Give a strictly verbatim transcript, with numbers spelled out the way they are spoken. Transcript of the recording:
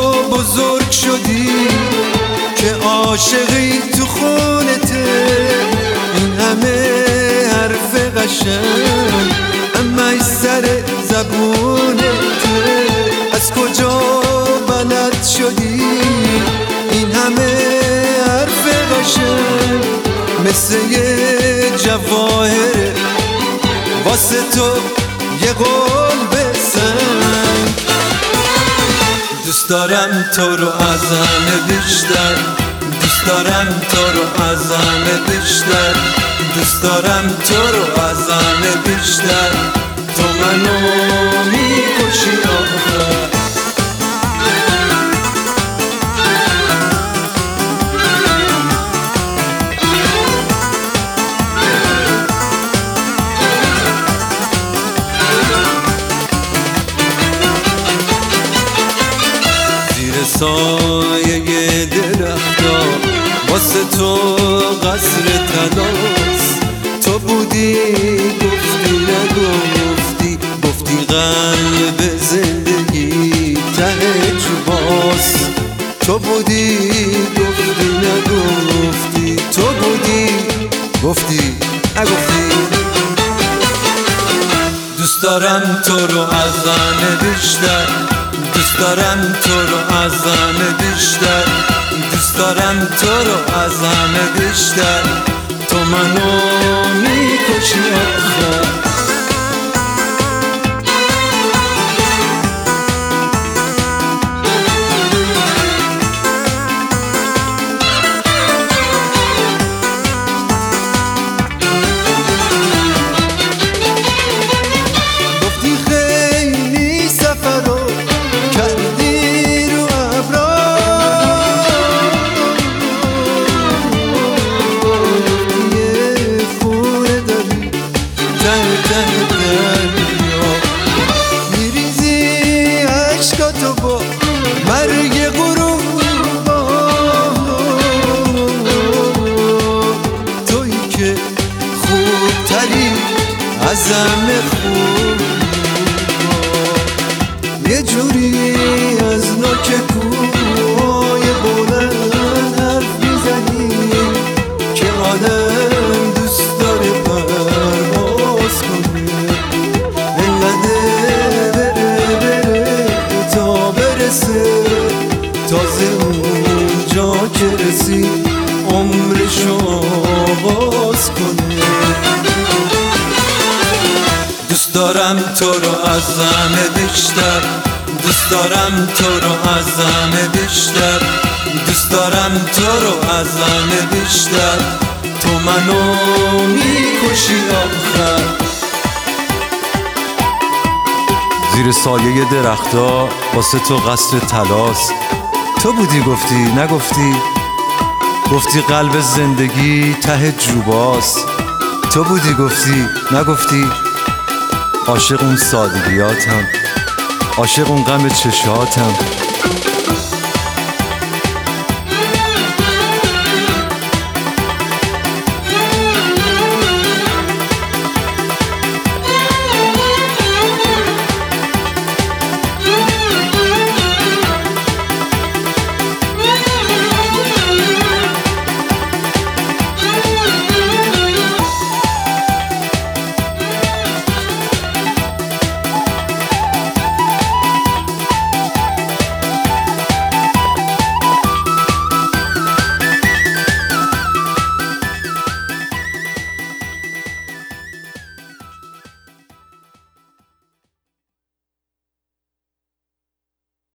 بزرگ شدی که عاشقی تو خونته، این همه حرف قشنگ اما ای سر زبونته، از کجا بلد شدی این همه حرف قشنگ؟ مثل یه جواهره واسه تو یه قول بسنگ. دوست دارم تو رو از همه بیشتر، دوست دارم تو رو از همه بیشتر، دوست دارم تو رو از همه بیشتر. تو منو میکشی آخر. سایه درختا واسه تو قصر طلاست، تو بودی گفتی نگفتی، گفتی قلب زندگی ته جوباست، تو بودی گفتی نگفتی، تو بودی گفتی نگفتی. دوست دارم تو رو از همه بیشتر، دوست دارم تو رو از همه بیشتر، دوست دارم تو رو از همه بیشتر. تو منو میکشی آخر. میریزی عشقاتو با مرگ غروب، تویی که خوبتری از همه خوب، یه جوری از نوک کوهای بلند حرف میزنی که آدم دوست داره پرواز کنه، انقدر بره بره تا برسه، تازه اونجا که رسی عمرشو آغاز کنه. دوست دارم تو رو از همه بیشتر، دوست دارم تو رو از همه بیشتر، دوست دارم تو رو از همه بیشتر. تو منو میکشی آخر. زیر سایه درختا واسه تو قصر طلاست، تو بودی گفتی نگفتی، گفتی قلب زندگی ته جوباست، تو بودی گفتی نگفتی. عاشق اون سادگیاتم، عاشق اون غم چشاتم،